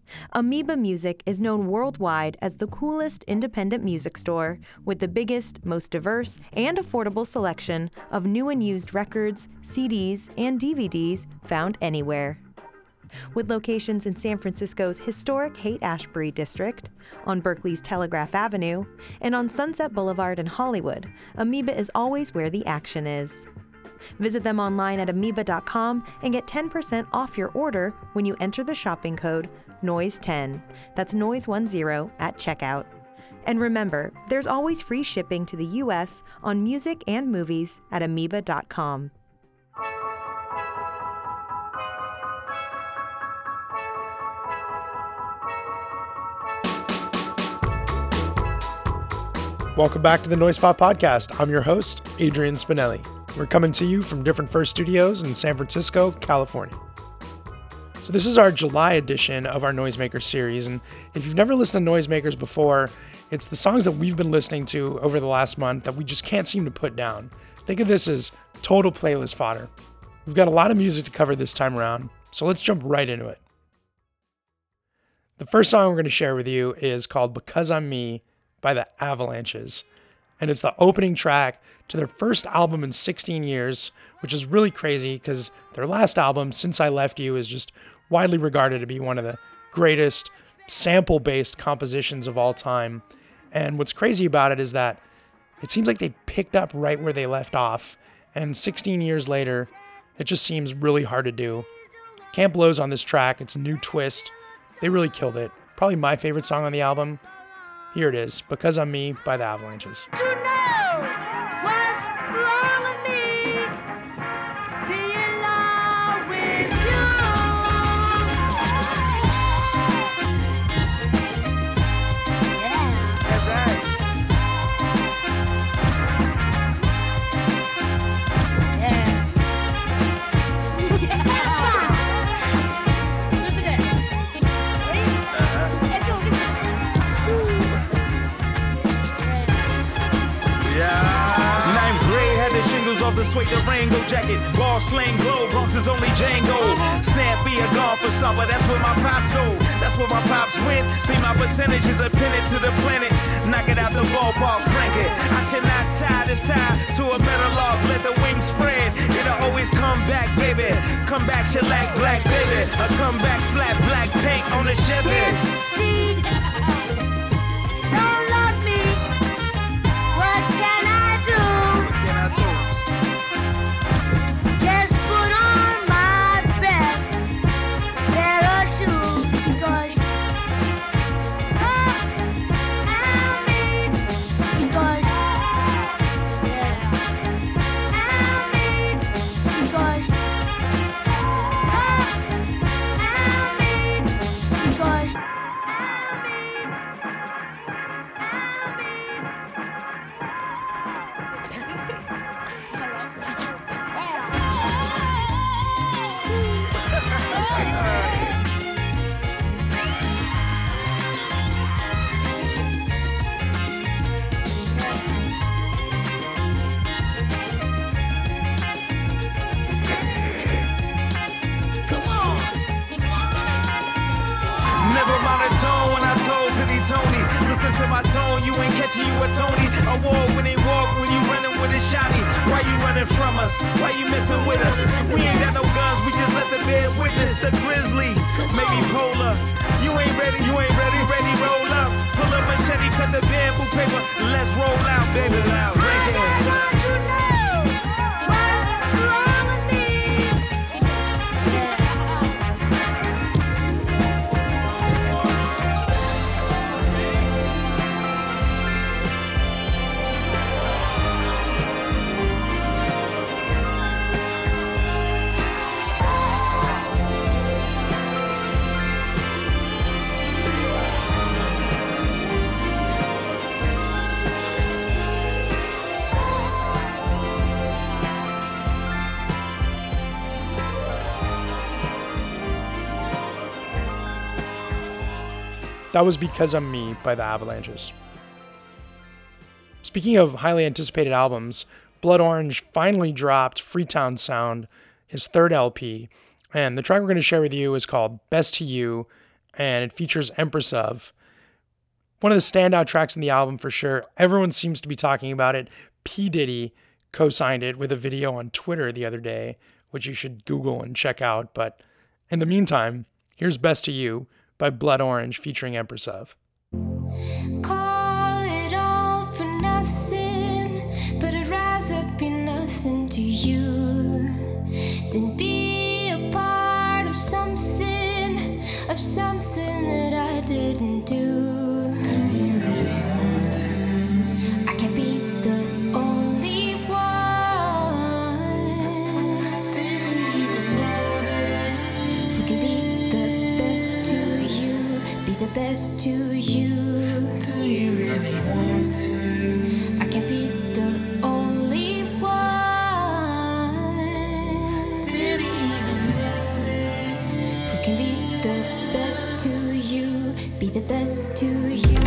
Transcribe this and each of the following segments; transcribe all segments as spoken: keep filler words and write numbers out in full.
Amoeba Music is known worldwide as the coolest independent music store with the biggest, most diverse, and affordable selection of new and used records, C Ds, and D V Ds found anywhere. With locations in San Francisco's historic Haight-Ashbury district, on Berkeley's Telegraph Avenue, and on Sunset Boulevard in Hollywood, Amoeba is always where the action is. Visit them online at amoeba dot com and get ten percent off your order when you enter the shopping code noise ten. That's noise ten at checkout. And remember, there's always free shipping to the U S on music and movies at amoeba dot com. Welcome back to the Noisepot Podcast. I'm your host, Adrian Spinelli. We're coming to you from Different First Studios in San Francisco, California. So this is our July edition of our Noisemaker series, and if you've never listened to Noisemakers before, it's the songs that we've been listening to over the last month that we just can't seem to put down. Think of this as total playlist fodder. We've got a lot of music to cover this time around, so let's jump right into it. The first song we're going to share with you is called Because I'm Me by the Avalanches, and it's the opening track to their first album in sixteen years, which is really crazy because their last album, Since I Left You, is just widely regarded to be one of the greatest sample-based compositions of all time. And what's crazy about it is that it seems like they picked up right where they left off, and sixteen years later, it just seems really hard to do. Camp Lo's on this track. It's a new twist. They really killed it. Probably my favorite song on the album. Here it is, Because I'm Me by the Avalanches. You know what's wrong with me, being in love with you. Yeah. That's right. Yeah. Listen to that. Ready? Let's go. Ninth grade had the shingles off the suede Durango jacket. Ball slang glow, Bronx is only Django. Snappy a golfer stopper, that's where my pops go. That's where my pops went. See my percentages are pinned to the planet. Knock it out the ballpark, frank it. I should not tie this tie to a metal log. Let the wings spread. It'll always come back, baby. Come back, shellac, black, baby. A come back, flat, black paint on the Chevy. Indeed. Don't love me. What can I do? What can I do? Just put on my best pair of shoes. Because oh, I mean, because yeah, I mean, because oh, I mean, because I mean, Never mind the tone when I told Pity Tony. Listen to my tone, you ain't catching you a Tony. Award when they walk, when you running with a shotty. Why you running from us? Why you messing with us? We ain't got no guns, we just let the bears witness. The grizzly, maybe polar. You ain't ready, you ain't ready, ready, roll up. Pull up machete, cut the bamboo paper. Let's roll out, baby. Frank it. don't you know what's wrong with me? Yeah. That was Because I'm Me by the Avalanches. Speaking of highly anticipated albums, Blood Orange finally dropped Freetown Sound, his third L P, and the track we're going to share with you is called Best to You, and it features Empress of. One of the standout tracks in the album for sure. Everyone seems to be talking about it. P. Diddy co-signed it with a video on Twitter the other day, which you should Google and check out. But in the meantime, here's Best to You by Blood Orange featuring Empress of. Call it all for nothing, but I'd rather be nothing to you than be a part of something, of something that I didn't do. I can't be the only one who can be the best to you, be the best to you. Do you really want to? I can't be the only one. Did you even know that? Who can be the best to you, be the best to you.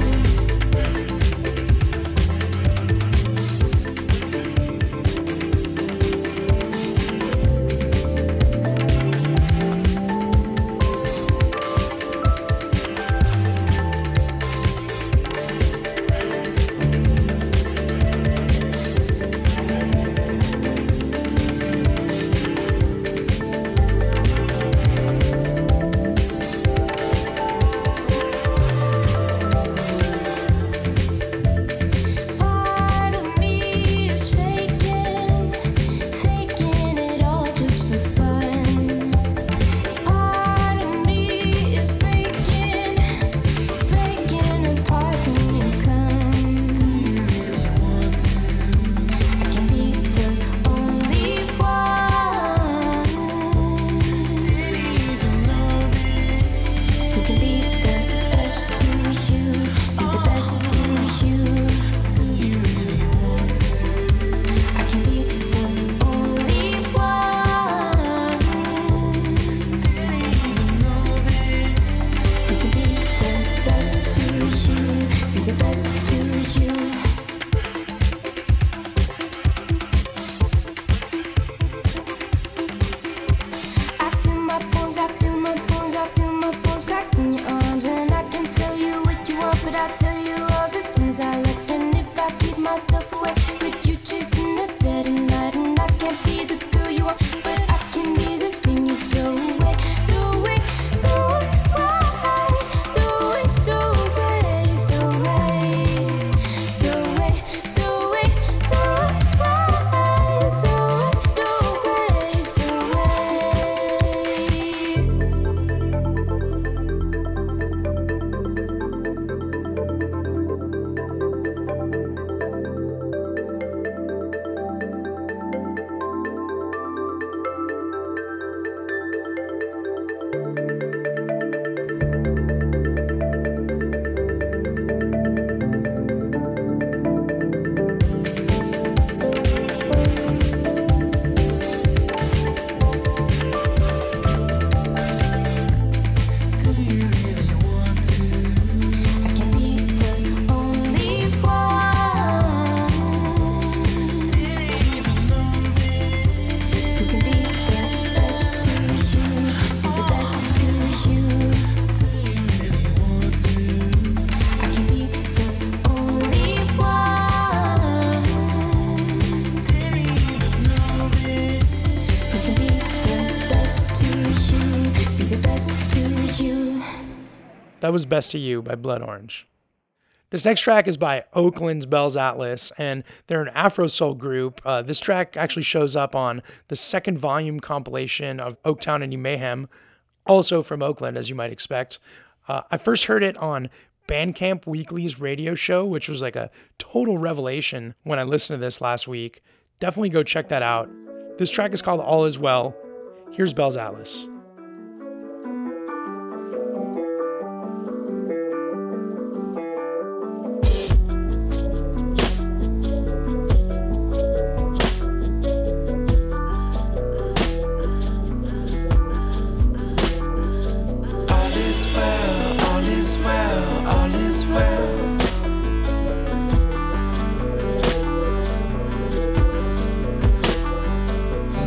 That was Best to You by Blood Orange. This next track is by Oakland's Bell's Atlas, and they're an Afro soul group. Uh, this track actually shows up on the second volume compilation of Oaktown and New Mayhem, also from Oakland, as you might expect. Uh, I first heard it on Bandcamp Weekly's radio show, which was like a total revelation when I listened to this last week. Definitely go check that out. This track is called All Is Well. Here's Bell's Atlas.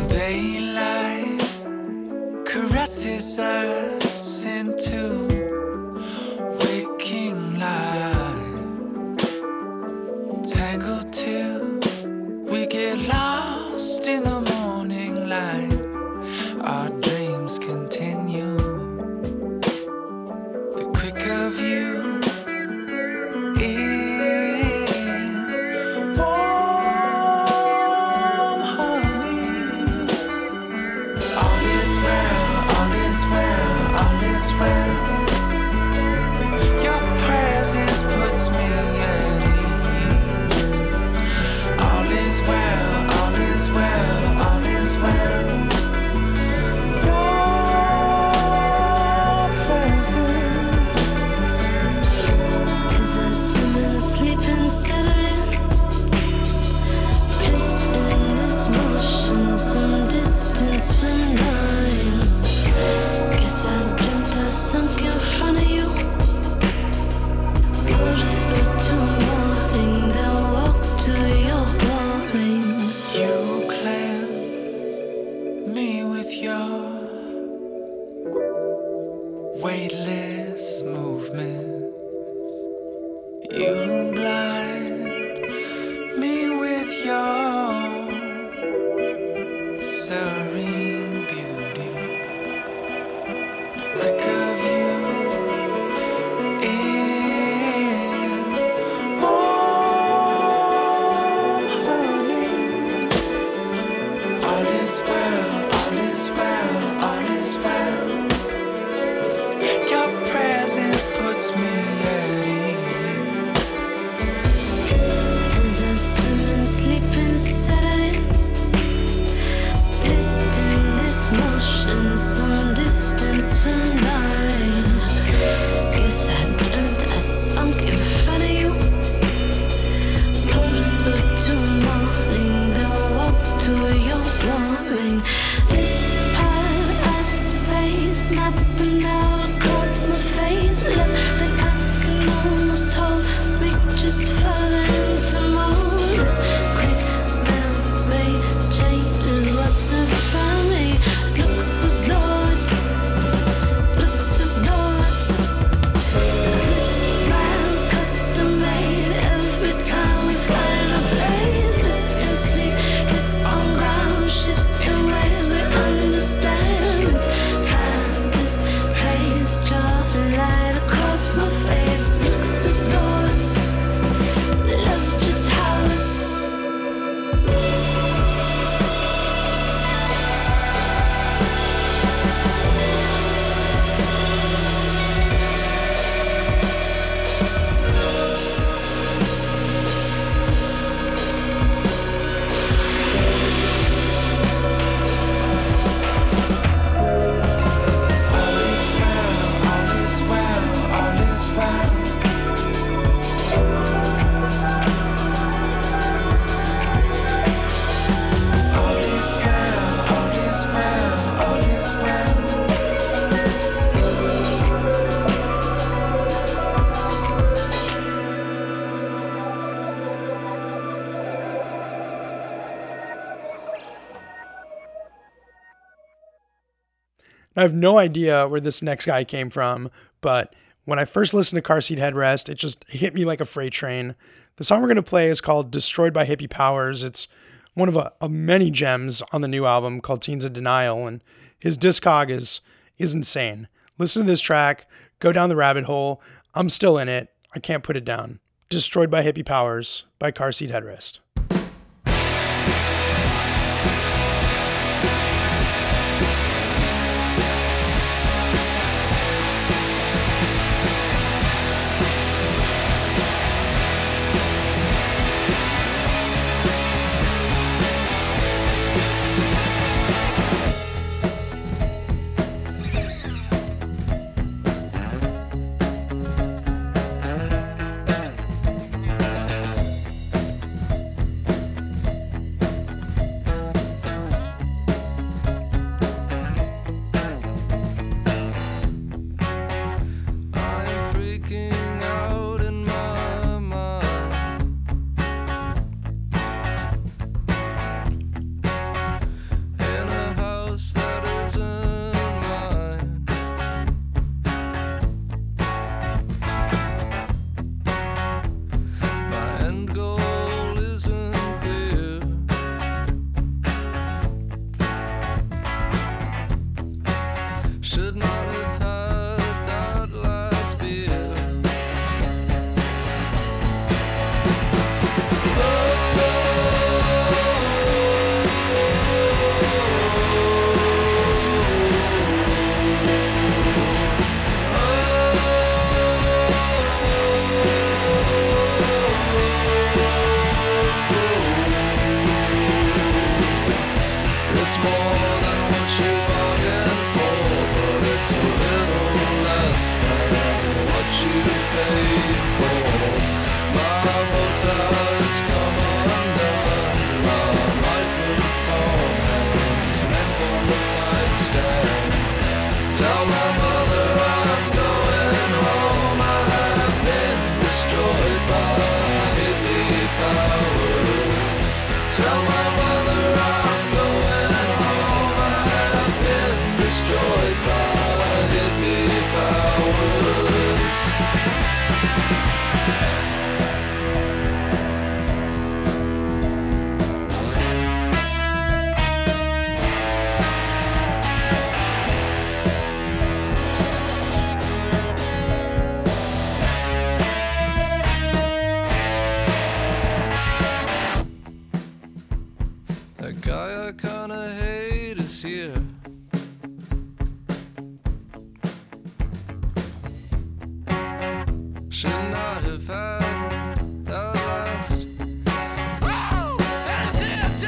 Daylight caresses us into is well. Your presence puts me at ease. All is well, all is well, all is well. Your presence. As I swim and sleep and settle in, blissed in this motion, some distance from darling. Guess I dreamt I sunk in front of you, pulled through to morning, then walked to your warming. You cleanse me with your weightless movement. You blind me with your serene beauty. The quick of you is warm honey. All is well, all is well, all is well. Your presence puts me at ease. As I swim and sleep and settle in, blissed in this motion, some distance from darling. Guess I dreamt I sunk in front of you, pulled through to morning, then walked to your warming. This part of space mapping out across my face, love that I can almost hold reaches further into more. This quick memory changes what's in front of me. Looks as though it's, looks as though it's this man custom made. Every time we find a place, this in sleep, this on ground, shifts in ways we understand. This time, this place, draw a line across my face. Looks as though it's love just how it's. All is well, all is well, all is well. All is well, all is well, all is well. I have no idea where this next guy came from, but when I first listened to Car Seat Headrest, it just hit me like a freight train. The song we're going to play is called Destroyed by Hippie Powers. It's one of, a, of many gems on the new album called Teens of Denial, and his discog is, is insane. Listen to this track, go down the rabbit hole. I'm still in it. I can't put it down. Destroyed by Hippie Powers by Car Seat Headrest. That guy I kinda hate is here. Should not have had that last. Oh, that's it,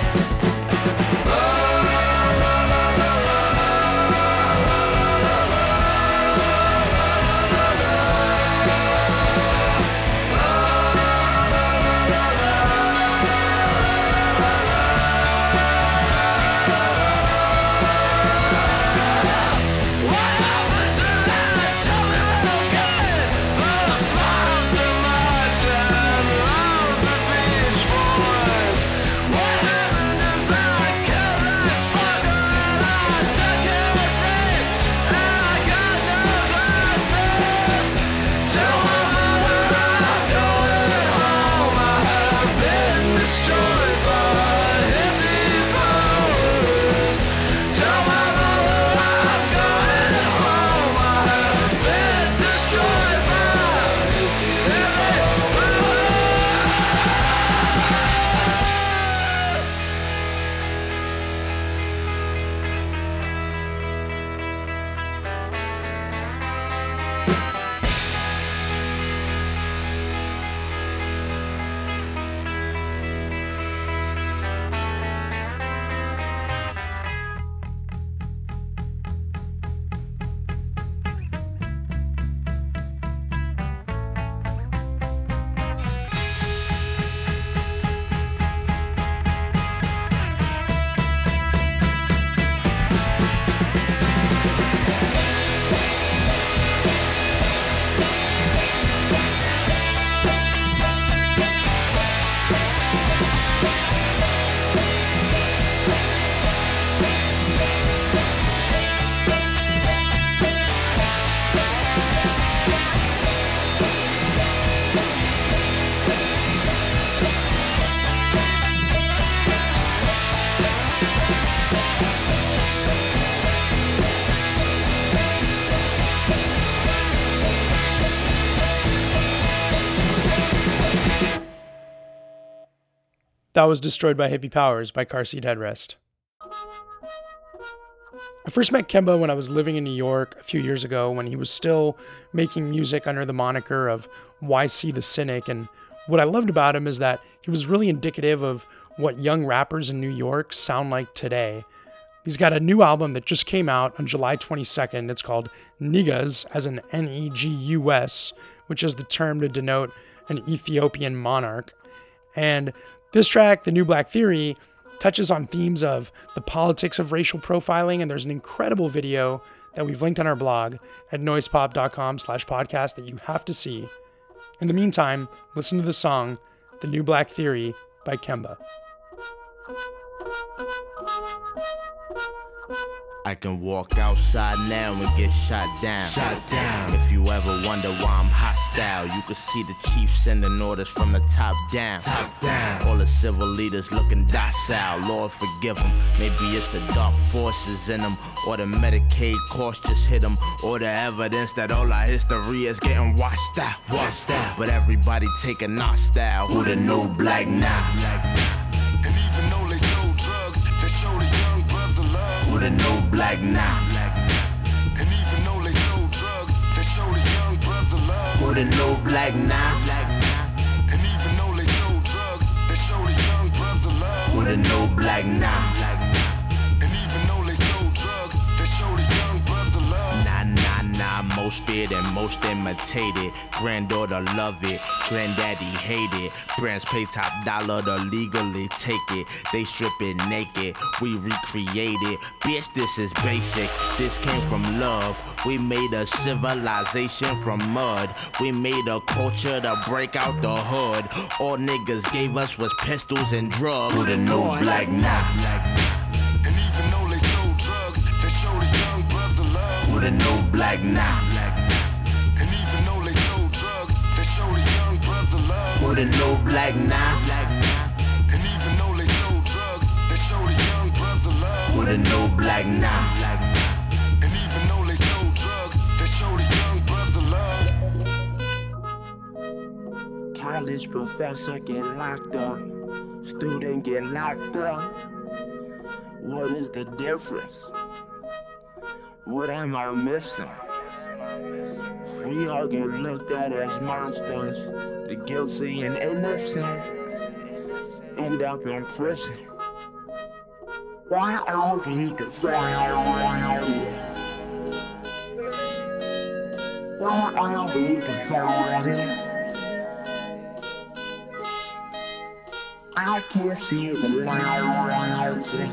That was Destroyed by Hippie Powers by Car Seat Headrest. I first met Kemba when I was living in New York a few years ago, when he was still making music under the moniker of Y C the Cynic, and what I loved about him is that he was really indicative of what young rappers in New York sound like today. He's got a new album that just came out on July twenty-second. It's called Negus, as in N E G U S, which is the term to denote an Ethiopian monarch. And this track, The New Black Theory, touches on themes of the politics of racial profiling, and there's an incredible video that we've linked on our blog at noisepop.com slash podcast that you have to see. In the meantime, listen to the song, The New Black Theory by Kemba. I can walk outside now and get shot down. Shot down. If you ever wonder why I'm hostile, you can see the chief sending orders from the top down. Top down. All the civil leaders looking docile. Lord forgive them. Maybe it's the dark forces in them, or the Medicaid costs just hit them, or the evidence that all our history is getting washed out. Washed out. But everybody taking our style. Who the new black now? And even though they sold drugs, they show the young brother love. Who the new black now? And even though they sold drugs, they show the young brother love. Who the new black now? And even though they sold drugs, they show the young brother love. Who the new black now? And even though they sold drugs, they show the young brother love. Nah, nah, nah, most feared and most imitated. Granddaughter love it, granddaddy hate it. Brands pay top dollar to legally take it. They strip it naked, we recreate it. Bitch, this is basic, this came from love. We made a civilization from mud. We made a culture to break out the hood. All niggas gave us was pistols and drugs. Who the new black now? And even though they sold drugs, they show the young brother love. Who the new black now? And even though they sold drugs, Wouldn't know black now. And even though they sold drugs, they showed the young brothers love. Wouldn't know black now. And even though they sold drugs, they showed the young brothers love. College professor get locked up, student get locked up. What is the difference? What am I missing? We all get looked at as monsters. The guilty and innocent end up in prison. Why are we divided? Why are we divided? I can't see the light.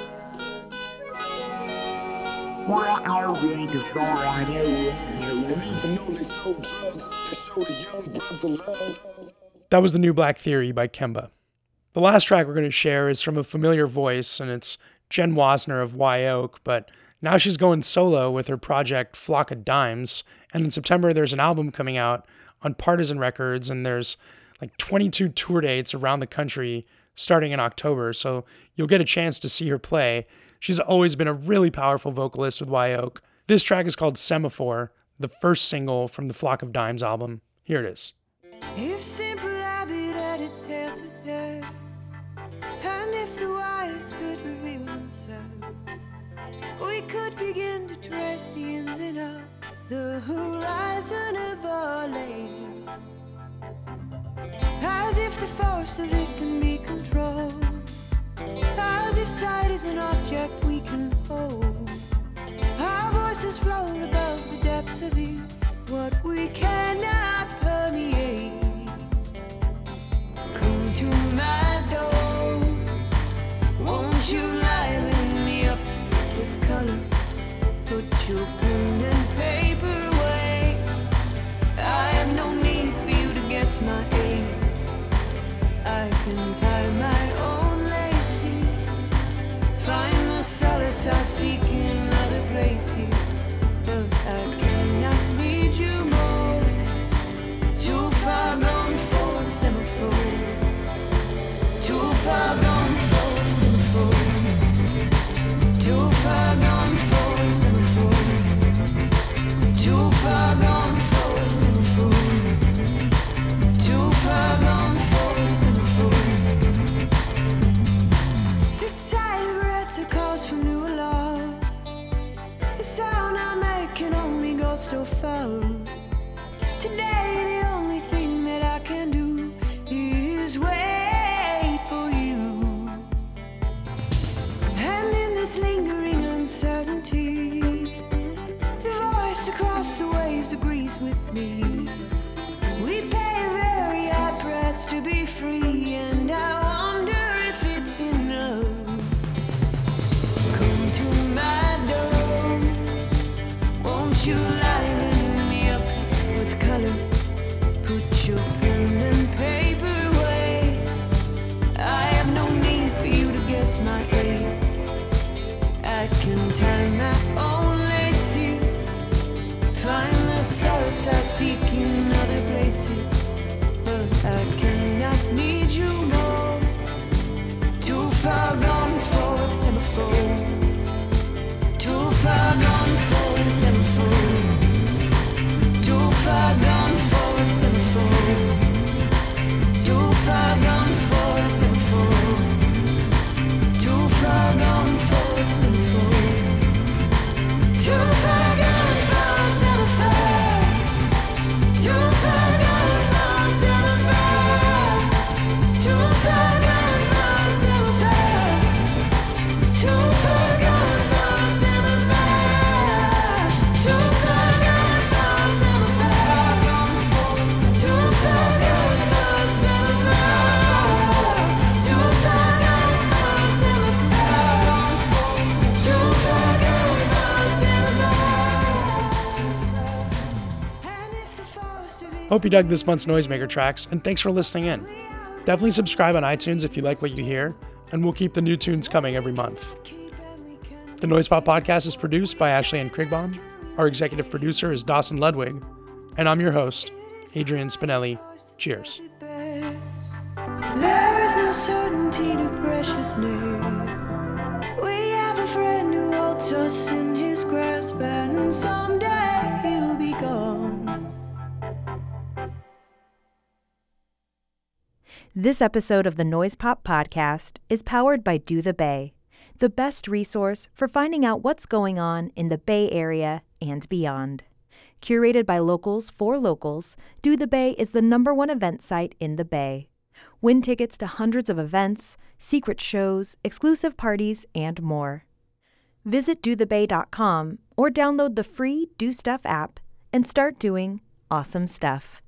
Why are we divided? And even though they sold drugs, they showed the young brothers love. That was The New Black Theory by Kemba. The last track we're going to share is from a familiar voice, and it's Jen Wasner of Wye-Oak, but now she's going solo with her project Flock of Dimes, and in September there's an album coming out on Partisan Records, and there's like twenty-two tour dates around the country starting in October, so you'll get a chance to see her play. She's always been a really powerful vocalist with Wye-Oak. This track is called Semaphore, the first single from the Flock of Dimes album. Here it is. If simple habit had a tale to tell, and if the wires could reveal themselves, we could begin to trace the ins and outs, the horizon of our lane. As if the force of it can be controlled, as if sight is an object we can hold. Our voices float above the depths of it, what we cannot permeate. Come to my door, won't you liven me up with color? Put your pen and paper away. I have no need for you to guess my age. I can tie my own lacy, find the solace I seek in other places, but I cannot need you more. Too far gone for the semaphore, too far gone for the semaphore, too far gone for the semaphore, too far gone for the semaphore, too far gone for the semaphore. The sight of reds calls for new alarm. The sound I make can only go so far. Today the only thing that I can do is wait for you. And in this lingering uncertainty, the voice across the waves agrees with me. We pay a very high price to be free, and I wonder if it's enough. Come to my door, won't you liven me up with color? Put your pen and paper away. I have no need for you to guess my age. I can tie my own lacy, find the solace I seek in other places, but I cannot need you more. Too far gone for the semaphore, too far gone for the semaphore, too far gone for the semaphore, too far gone for the semaphore, too far gone for the semaphore, too far gone for the semaphore, too far gone for the semaphore, too far gone for the semaphore, too far gone for the semaphore, too far gone for the semaphore, too far gone for the semaphore, too far gone for the semaphore, too far gone for the semaphore. And if the force of it Hope you dug this month's Noisemaker tracks, and thanks for listening in. Definitely subscribe on iTunes if you like what you hear, and we'll keep the new tunes coming every month. The Noise Pop Podcast is produced by Ashley Ann Krigbaum. Our executive producer is Dawson Ludwig, and I'm your host, Adrian Spinelli. Cheers. bear. his name. We have a friend who holds us in his grasp, and someday he'll be gone. This episode of the Noise Pop Podcast is powered by Do the Bay, the best resource for finding out what's going on in the Bay Area and beyond. Curated by locals for locals, Do the Bay is the number one event site in the Bay. Win tickets to hundreds of events, secret shows, exclusive parties, and more. Visit do the bay dot com or download the free Do Stuff app and start doing awesome stuff.